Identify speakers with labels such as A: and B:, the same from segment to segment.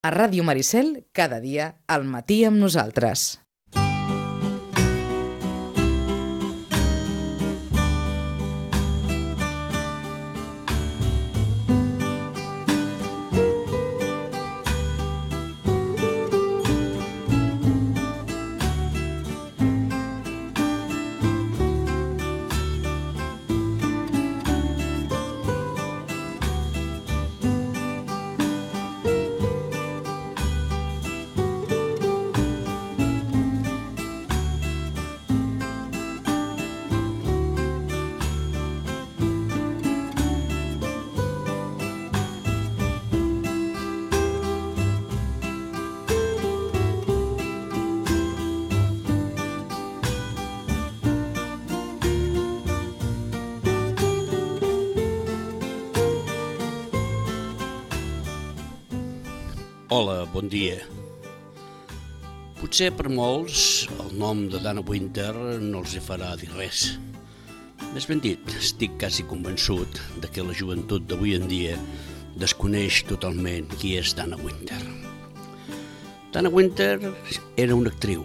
A: A Ràdio Maricel, cada dia, al matí amb nosaltres.
B: Hola, bon dia. Potser per molts el nom de Dana Winter no els hi farà dir res. Més ben dit, estic quasi convençut de que la joventut d'avui en dia desconeix totalment qui és Dana Winter. Dana Winter era una actriu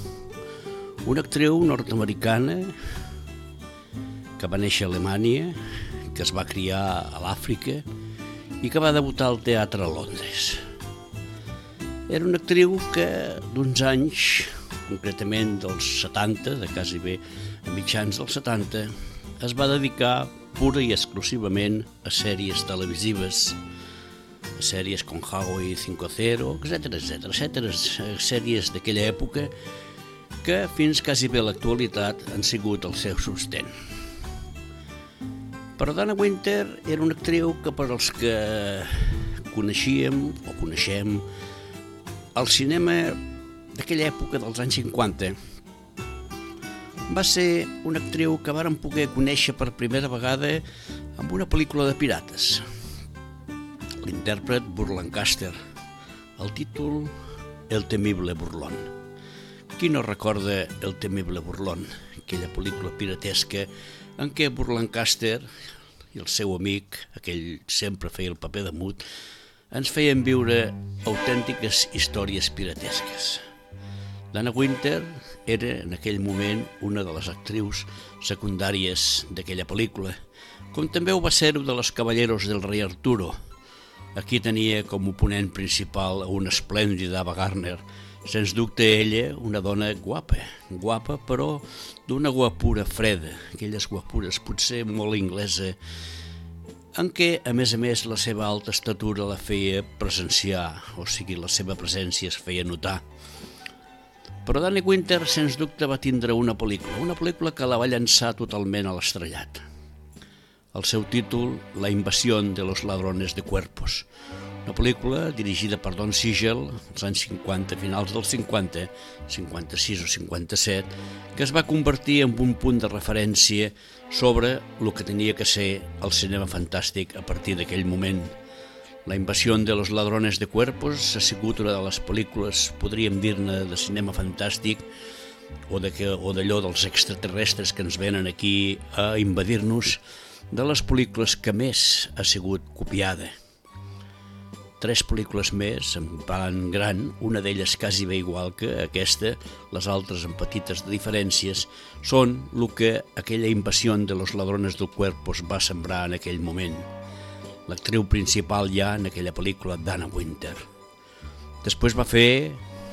B: nord-americana que va néixer a Alemanya, que es va criar a l'Àfrica i que va debutar al teatre a Londres. Era una actriu que d'uns anys, concretament dels 70, de quasi bé a mitjans dels 70, es va dedicar pura i exclusivament a sèries televisives, a sèries com Hawaii 5.0, etc. Sèries d'aquella època que fins quasi bé a l'actualitat han sigut el seu sostén. Però Dana Winter era una actriu que per als que coneixíem o coneixem el cinema d'aquella època dels anys 50 va ser una actriu que vàrem poder conèixer per primera vegada amb una pel·lícula de pirates. L'intèrpret Burt Lancaster, el títol El temible burlón. Qui no recorda El temible burlón, aquella pel·lícula piratesca en què Burt Lancaster i el seu amic, aquell sempre feia el paper de mut, ens feien viure autèntiques històries piratesques. Dana Winter era en aquell moment una de les actrius secundàries d'aquella pel·lícula, com també ho va ser de los Caballeros del Rei Arturo. Aquí tenia com a oponent principal a una esplèndida Ava Gardner, sens dubte ella una dona guapa però d'una guapura freda, aquelles guapures potser molt inglesa, en què, a més, la seva alta estatura la feia presenciar, o sigui, la seva presència es feia notar. Però Dana Winter, sens dubte, va tindre una pel·lícula que la va llançar totalment a l'estrellat. El seu títol, La invasión de los ladrones de cuerpos, una pel·lícula dirigida per Don Siegel als anys 50, finals dels 50, 56 o 57, que es va convertir en un punt de referència sobre el que tenia que ser el cinema fantàstic a partir d'aquell moment. La invasión de los ladrones de cuerpos ha sigut una de les pel·lícules, podríem dir-ne, de cinema fantàstic o d'allò dels extraterrestres que ens venen aquí a invadir-nos, de les pel·lícules que més ha sigut copiada. 3 pel·lícules més, en plan gran, una d'elles quasi bé igual que aquesta, les altres amb petites diferències, són el que aquella invasió de los ladrones del cuerpos va sembrar en aquell moment. L'actriu principal ja en aquella pel·lícula, Dana Winter. Després va fer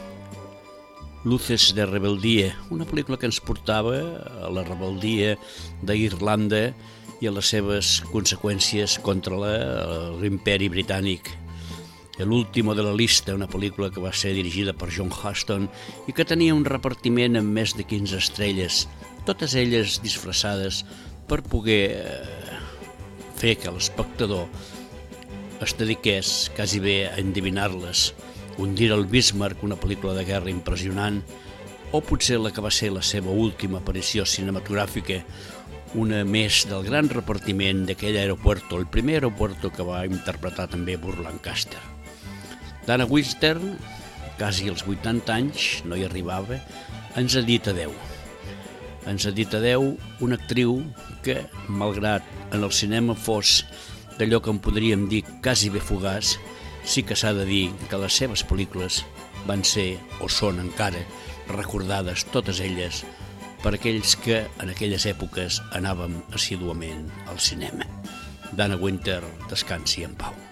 B: Luces de rebeldia, una pel·lícula que ens portava a la rebeldia d'Irlanda i a les seves conseqüències contra l'imperi britànic. L'último de la lista, una pel·lícula que va ser dirigida per John Huston i que tenia un repartiment amb més de 15 estrelles, totes elles disfressades per poder fer que l'espectador es dediqués quasi bé a endevinar-les. Un Dir al Bismarck, una pel·lícula de guerra impressionant, o potser la que va ser la seva última aparició cinematogràfica, una més del gran repartiment d'aquell aeropuerto, el primer aeropuerto que va interpretar també Burt Lancaster. Dana Winter, quasi als 80 anys, no hi arribava, ens ha dit adeu. Ens ha dit adeu una actriu que, malgrat en el cinema fos d'allò que en podríem dir quasi bé fugaç, sí que s'ha de dir que les seves pel·lícules van ser, o són encara, recordades totes elles per aquells que en aquelles èpoques anàvem assíduament al cinema. Dana Wynter, descansi en pau.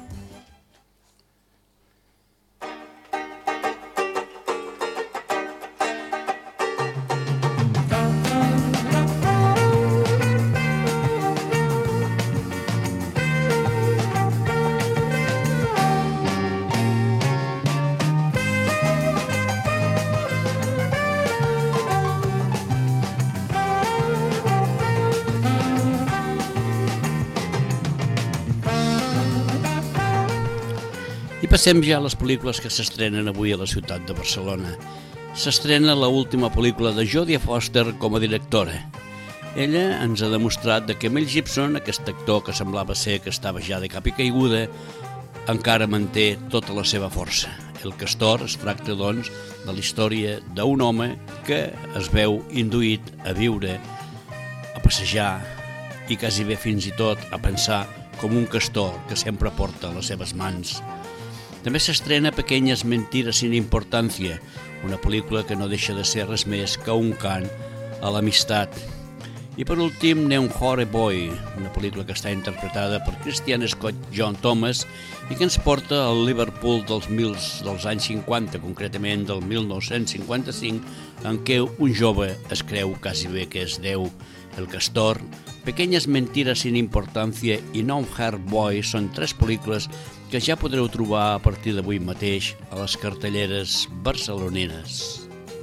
B: I passem ja a les pel·lícules que s'estrenen avui a la ciutat de Barcelona. S'estrena l'última pel·lícula de Jodie Foster com a directora. Ella ens ha demostrat que Mel Gibson, aquest actor que semblava ser que estava ja de cap i caiguda, encara manté tota la seva força. El Castor es tracta, doncs, de la història d'un home que es veu induït a viure, a passejar i quasi bé fins i tot a pensar com un castor que sempre porta a les seves mans. També s'estrena Pequeñas mentiras sin importancia, una pel·lícula que no deixa de ser res més que un cant a l'amistat. I per últim, Neumhore Boy, una pel·lícula que està interpretada per Christian Scott John Thomas i que ens porta al Liverpool dels anys 50, concretament del 1955, en què un jove es creu quasi bé que és Déu. El Castor, Pequeñas mentiras sin importancia i Neumhore Boy són tres pel·lícules que ja podreu trobar a partir d'avui mateix a les cartelleres barcelonines.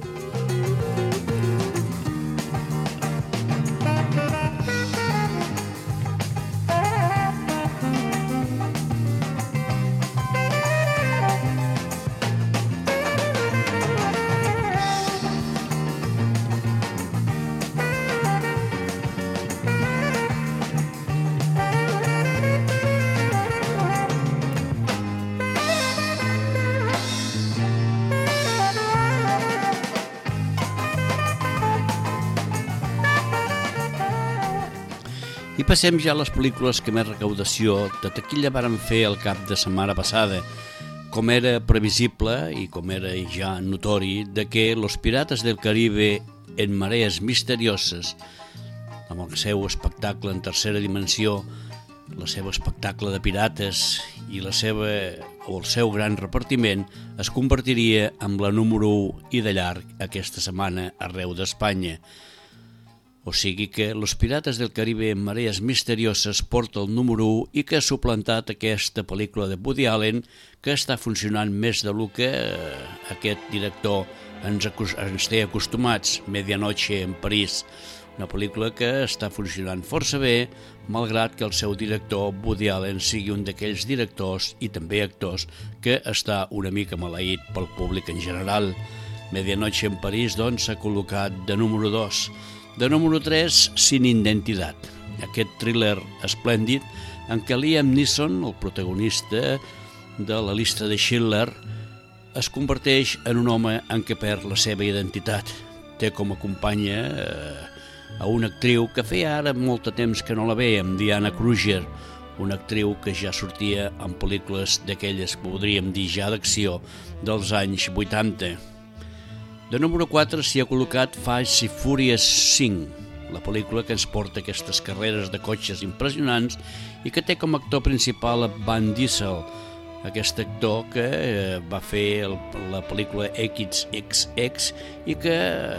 B: I passem ja a les pel·lícules que més recaudació de taquilla varen fer el cap de setmana passada, com era previsible i com era ja notori de que Los Pirates del Caribe en Marees Misterioses, amb el seu espectacle en tercera dimensió, el seu espectacle de pirates i el seu gran repartiment, es convertiria en la número 1 i de llarg aquesta setmana arreu d'Espanya. O sigui que Los Pirates del Caribe en Marees Misterioses porta el número 1 i que ha suplantat aquesta pel·lícula de Woody Allen que està funcionant més del que aquest director ens té acostumats, Medianoche en París, una pel·lícula que està funcionant força bé, malgrat que el seu director, Woody Allen, sigui un d'aquells directors i també actors que està una mica maleït pel públic en general. Medianoche en París, doncs, s'ha col·locat de número 2. De número 3, Sin Identidad, aquest thriller esplèndid en què Liam Neeson, el protagonista de la llista de Schindler, es converteix en un home en què perd la seva identitat. Té com a companya a una actriu que feia ara molt de temps que no la veiem, Diana Kruger, una actriu que ja sortia en pel·lícules d'aquelles, podríem dir ja d'acció, dels anys 80. De número 4 s'hi ha col·locat Fast and Furious 5, la pel·lícula que ens porta aquestes carreres de cotxes impressionants i que té com a actor principal a Vin Diesel, aquest actor que va fer la pel·lícula XXX i que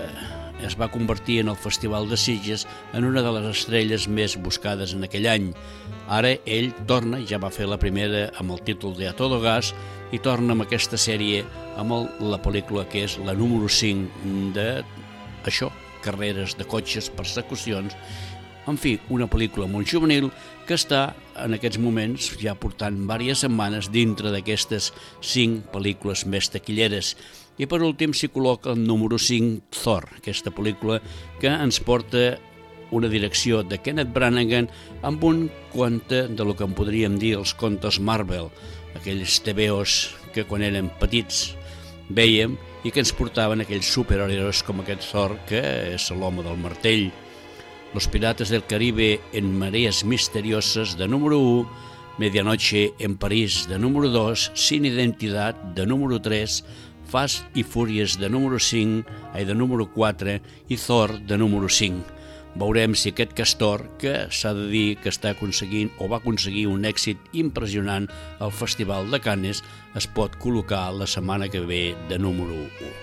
B: es va convertir en el Festival de Sitges en una de les estrelles més buscades en aquell any. Ara ell torna, ja va fer la primera amb el títol de A Todo Gas, i torna amb aquesta sèrie amb la pel·lícula que és la número 5 d'això, carreres de cotxes, persecucions, en fi, una pel·lícula molt juvenil que està en aquests moments ja portant diverses setmanes dintre d'aquestes 5 pel·lícules més taquilleres. I per últim s'hi col·loca el número 5, Thor, aquesta pel·lícula que ens porta una direcció de Kenneth Branagh amb un conte de lo que en podríem dir els contes Marvel, aquells TVOs que quan érem petits vèiem i que ens portaven aquells superherois com aquest Thor que és l'home del martell. Los Pirates del Caribe en Marees Misterioses de número 1, Medianoche en París, de número 2, Sin Identidad, de número 3, Fast i Furious, de número 5, de número 4, i Thor, de número 5. Veurem si aquest castor, que s'ha de dir que està aconseguint o va aconseguir un èxit impressionant al Festival de Cannes, es pot col·locar la setmana que ve de número 1.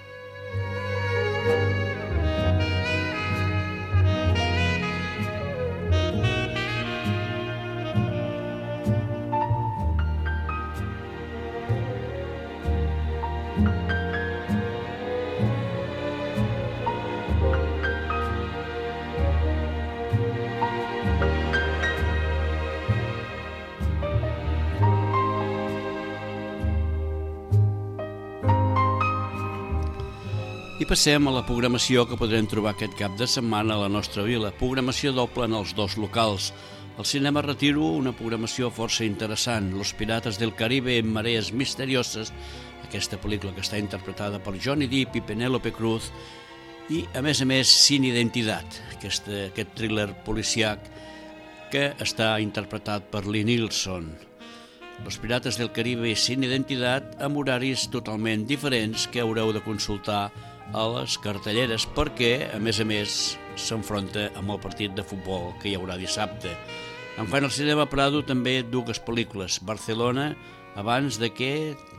B: I passem a la programació que podrem trobar aquest cap de setmana a la nostra vila. Programació doble en els dos locals. El Cinema Retiro, una programació força interessant. Los Pirates del Caribe en Marees Misterioses, aquesta pel·lícula que està interpretada per Johnny Depp i Penélope Cruz, i a més, Sin Identidad, aquest thriller policiac que està interpretat per Lee Nilsson. Los Pirates del Caribe i Sin Identidad amb horaris totalment diferents que haureu de consultar a les cartelleres perquè, a més, s'enfronta amb el partit de futbol que hi haurà dissabte. En fan al Cinema Prado també dues pel·lícules. Barcelona, abans de que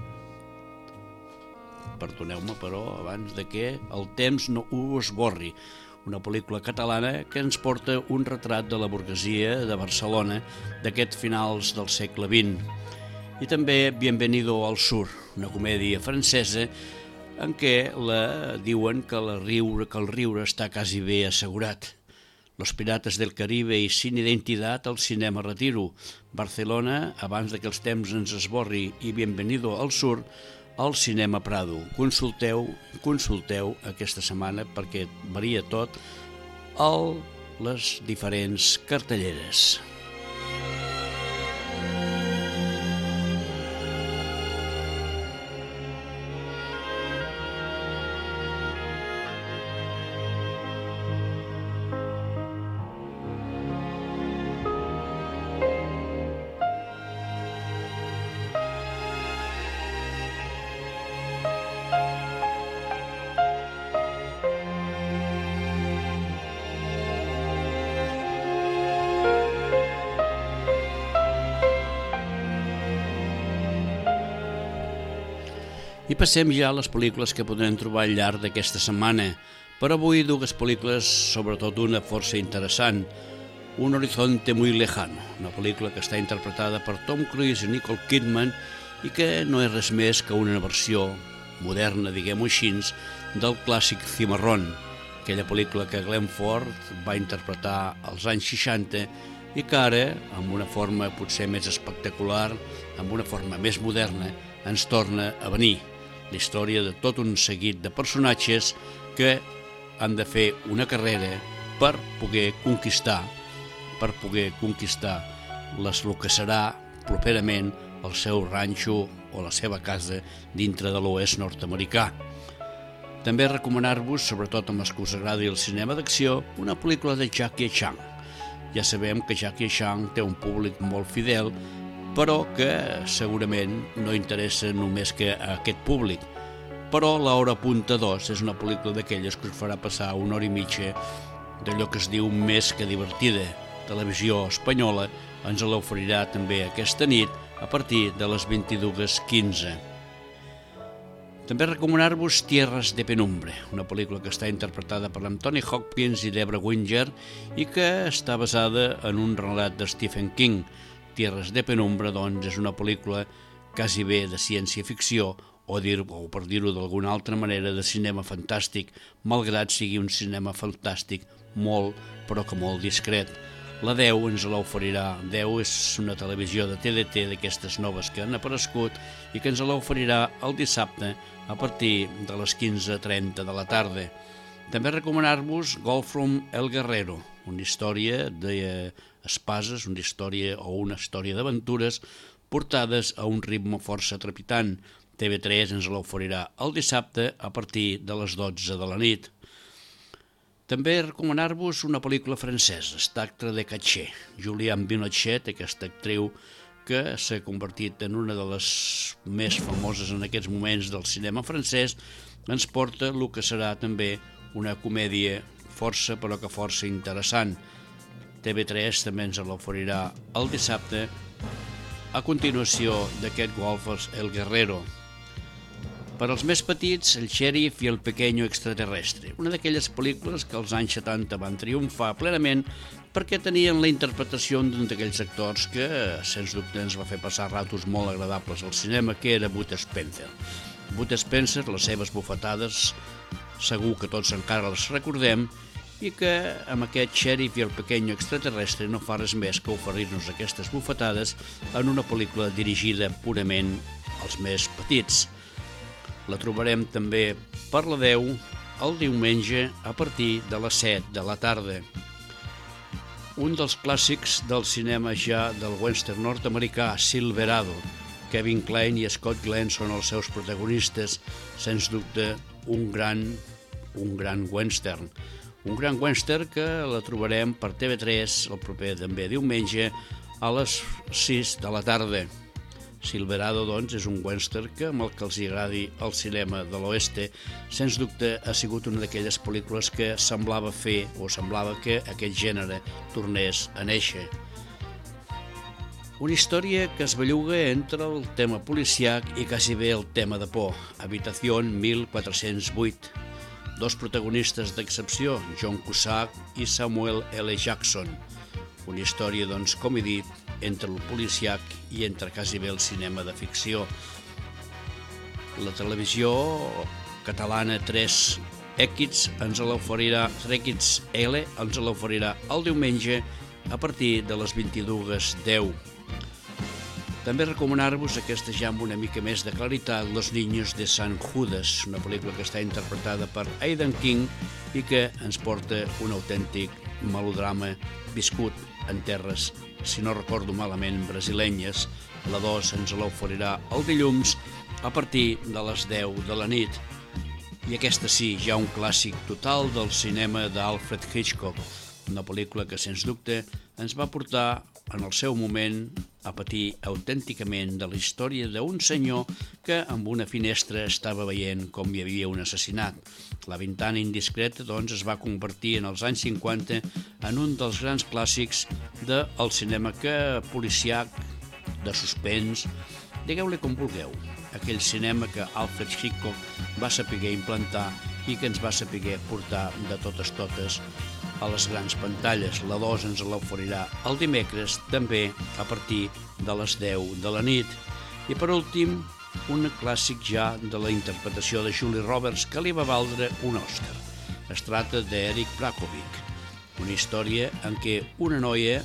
B: el temps no ho esborri. Una pel·lícula catalana que ens porta un retrat de la burguesia de Barcelona d'aquests finals del segle XX. I també Bienvenido al Sur, una comèdia francesa en què diuen que el riure està quasi bé assegurat. Los Pirates del Caribe i Sin Identidad al Cinema Retiro. Barcelona, abans que els temps ens esborri, i Bienvenido al Sur al Cinema Prado. Consulteu aquesta setmana perquè varia tot a les diferents cartelleres. I passem ja a les pel·lícules que podrem trobar al llarg d'aquesta setmana. Per avui, dues pel·lícules, sobretot una força interessant. Un horizonte muy lejano, una pel·lícula que està interpretada per Tom Cruise i Nicole Kidman i que no és res més que una versió moderna, diguem-ho així, del clàssic Cimarrón, aquella pel·lícula que Glenn Ford va interpretar als anys 60 i que ara, amb una forma potser més espectacular, amb una forma més moderna, ens torna a venir. La història de tot un seguit de personatges que han de fer una carrera per poder conquistar el que serà properament el seu ranxo o la seva casa dintre de l'oest nord-americà. També recomanar-vos, sobretot amb els que us agradi el cinema d'acció, una pel·lícula de Jackie Chan. Ja sabem que Jackie Chan té un públic molt fidel, però que segurament no interessa només que a aquest públic. Però l'Hora Punta 2 és una pel·lícula d'aquelles que us farà passar una hora i mitja d'allò que es diu més que divertida. Televisió espanyola ens l'oferirà també aquesta nit a partir de les 22:15. També recomanar-vos Tierras de Penumbra, una pel·lícula que està interpretada per Anthony Hopkins i Debra Winger i que està basada en un relat de Stephen King. Tierras de Penumbra, doncs, és una pel·lícula quasi bé de ciència-ficció o per dir-ho d'alguna altra manera, de cinema fantàstic, malgrat sigui un cinema fantàstic molt, però que molt discret. La 10 ens l'oferirà. 10 és una televisió de TDT d'aquestes noves que han aparegut i que ens l'oferirà el dissabte a partir de les 15:30 de la tarda. També recomanar-vos Golf from El Guerrero, una història d'espases, una història d'aventures portades a un ritme força trepitant. TV3 ens l'oferirà el dissabte a partir de les 12 de la nit. També recomanar-vos una pel·lícula francesa, Spectre de Caché. Julianne Binochet, aquesta actriu que s'ha convertit en una de les més famoses en aquests moments del cinema francès, ens porta el que serà també una comèdia força, però que força interessant. TV3 també ens l'oferirà el dissabte, a continuació d'aquest Golfers El Guerrero. Per als més petits, El xèrif i el pequeño extraterrestre, una d'aquelles pel·lícules que als anys 70 van triomfar plenament perquè tenien la interpretació d'un d'aquells actors que, sens dubte, ens va fer passar ratos molt agradables al cinema, que era Bud Spencer. Bud Spencer, les seves bufetades, segur que tots encara les recordem, i que amb aquest xèrif i el pequeño extraterrestre no fa res més que oferir-nos aquestes bufetades en una pel·lícula dirigida purament als més petits. La trobarem també per la 10 el diumenge a partir de les 7 de la tarda. Un dels clàssics del cinema ja del western nord-americà, Silverado. Kevin Kline i Scott Glenn són els seus protagonistes, sens dubte un gran western. Un gran western que la trobarem per TV3 el proper també diumenge a les 6 de la tarda. Silverado, doncs, és un western que, amb el que els agradi el cinema de l'oeste, sens dubte ha sigut una d'aquelles pel·lícules que semblava que aquest gènere tornés a néixer. Una història que es belluga entre el tema policiac i quasi bé el tema de por. Habitació 1408. Dos protagonistes d'excepció, John Cusack i Samuel L. Jackson. Una història, doncs, com he dit, entre el policiac i entre quasi bé el cinema de ficció. La televisió catalana 3X ens l'oferirà, 3XL ens l'oferirà el diumenge a partir de les 22:10. També recomanar-vos aquesta ja amb una mica més de claritat, Los niños de San Judas, una pel·lícula que està interpretada per Aidan King i que ens porta un autèntic melodrama viscut en terres, si no recordo malament, brasilenyes. La 2 ens l'oferirà el dilluns a partir de les 10 de la nit. I aquesta sí, ja un clàssic total del cinema d'Alfred Hitchcock, una pel·lícula que, sens dubte, ens va portar en el seu moment a patir autènticament de la història d'un senyor que amb una finestra estava veient com hi havia un assassinat. La ventana indiscreta, doncs, es va convertir en els anys 50 en un dels grans clàssics del cinema policiac, de suspens, digueu-li com vulgueu. Aquell cinema que Alfred Hitchcock va saber implantar i que ens va saber portar de totes a les grans pantalles. La 2 ens l'oferirà el dimecres, també a partir de les 10 de la nit. I per últim, un clàssic ja de la interpretació de Julia Roberts que li va valdre un Òscar. Es tracta d'Eric Bracovich, una història en què una noia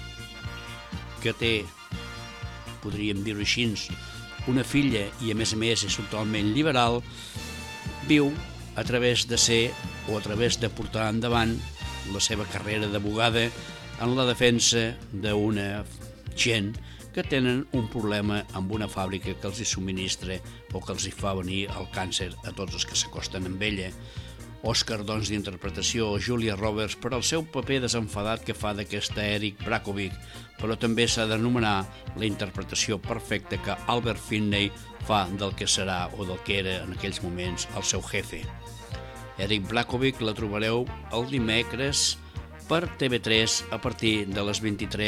B: que té, podríem dir-ho així, una filla i a més és totalment liberal, viu a través de ser o a través de portar endavant la seva carrera d'abogada en la defensa d'una gent que tenen un problema amb una fàbrica que els hi subministra o que els hi fa venir el càncer a tots els que s'acosten amb ella. Òscar, doncs, d'interpretació Julia Roberts per al seu paper desenfadat que fa d'aquesta Eric Bracovich, però també s'ha d'anomenar la interpretació perfecta que Albert Finney fa del que serà o del que era en aquells moments el seu jefe. Eric Bracovich la trobareu el dimecres per TV3 a partir de les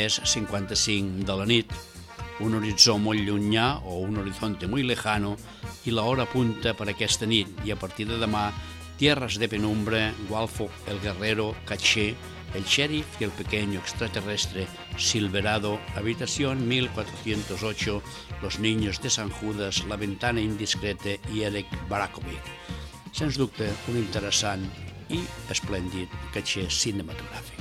B: 23:55 de la nit. Un horitzó molt llunyà o un horizonte muy lejano i la hora punta per aquesta nit i a partir de demà Tierras de penumbra, Golfo, El Guerrero, Caché, El xèrif i el pequeño extraterrestre, Silverado, Habitación 1408, Los niños de San Judas, La ventana indiscreta i Eric Bracovich. Sens dubte, un interessant i esplèndid caché cinematogràfic.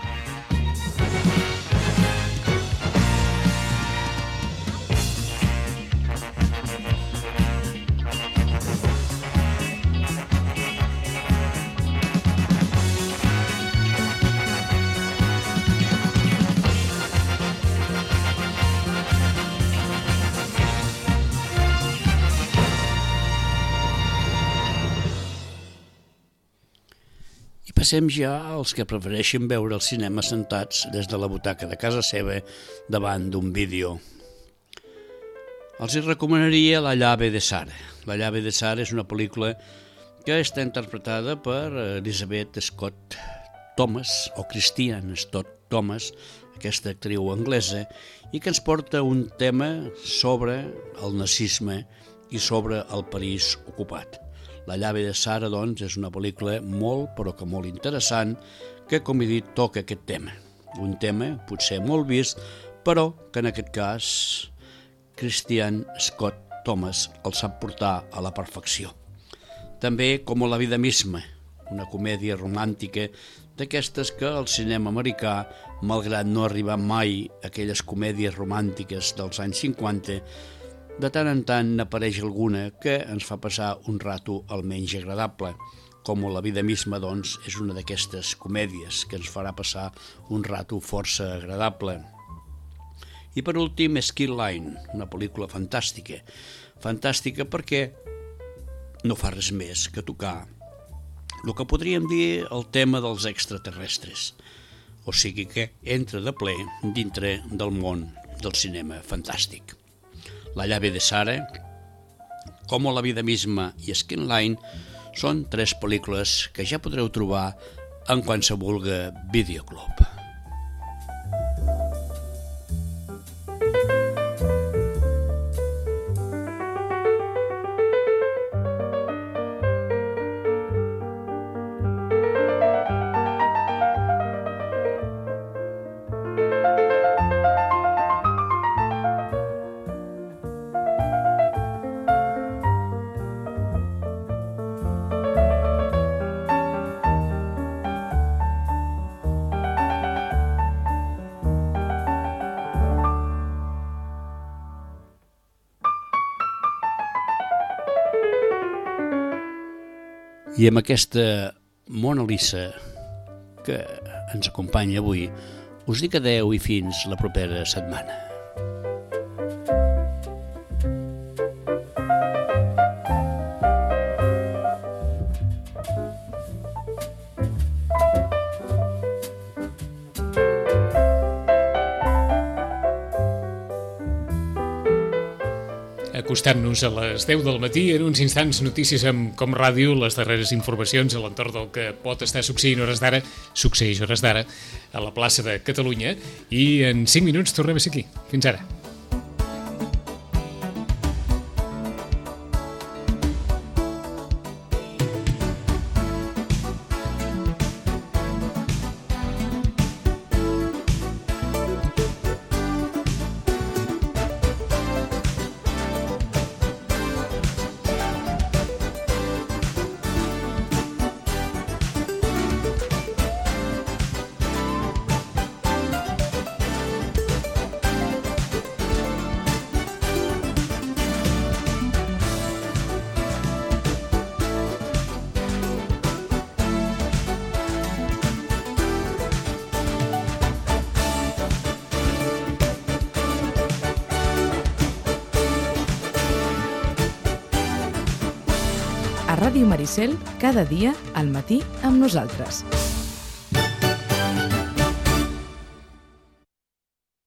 B: Passem ja als que prefereixen veure el cinema sentats des de la butaca de casa seva davant d'un vídeo. Els hi recomanaria La llave de Sara. La llave de Sara és una pel·lícula que està interpretada per Elizabeth Scott Thomas, o Christiane Scott Thomas, aquesta actriu anglesa, i que ens porta un tema sobre el nazisme i sobre el París ocupat. La llave de Sara, doncs, és una pel·lícula molt, però que molt interessant, que, com he dit, toca aquest tema. Un tema potser molt vist, però que en aquest cas Christiane Scott Thomas el sap portar a la perfecció. També com La vida misma, una comèdia romàntica d'aquestes que el cinema americà, malgrat no arribar mai a aquelles comèdies romàntiques dels anys 50, de tant en tant n'apareix alguna que ens fa passar un rato almenys agradable. Com La vida misma, doncs, és una d'aquestes comèdies que ens farà passar un rato força agradable. I per últim, Skill Line, una pel·lícula fantàstica. Fantàstica perquè no fa res més que tocar el que podríem dir el tema dels extraterrestres. O sigui que entra de ple dintre del món del cinema fantàstic. La llave de Sara, com La vida misma i Skill Line són 3 pel·lícules que ja podreu trobar en qualsevol videoclub. I amb aquesta Mona Lisa que ens acompanya avui, us dic adeu i fins la propera setmana.
C: Acostant-nos a les 10 del matí, en uns instants notícies amb Com Ràdio, les darreres informacions a l'entorn del que pot estar succeint succeeix hores d'ara a la plaça de Catalunya, i en 5 minuts tornem a ser aquí. Fins ara.
A: A Ràdio Maricel, cada dia al matí amb nosaltres.